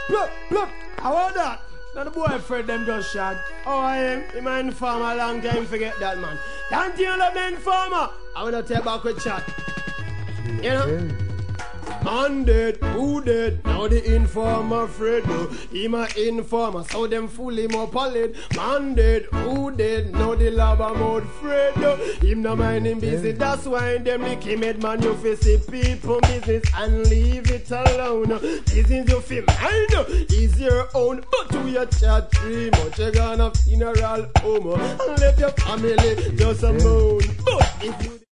Blup, blup. How about that? Now the boyfriend them just shot. Oh, I am. Him an informer long time, forget that, man. Don't you love the informer? I wanna take back with chat. You know? Man dead, who dead? Now the informer afraid though. Him a informer, so them fool him up a lid. Man dead, who dead? Now the lava mode afraid though. Him no mind him busy, that's why them lick him head man. You fi see people business and leave it alone. Business you fi mind is your own, but to your chat three much you gonna funeral home and let your family just a moan. But if you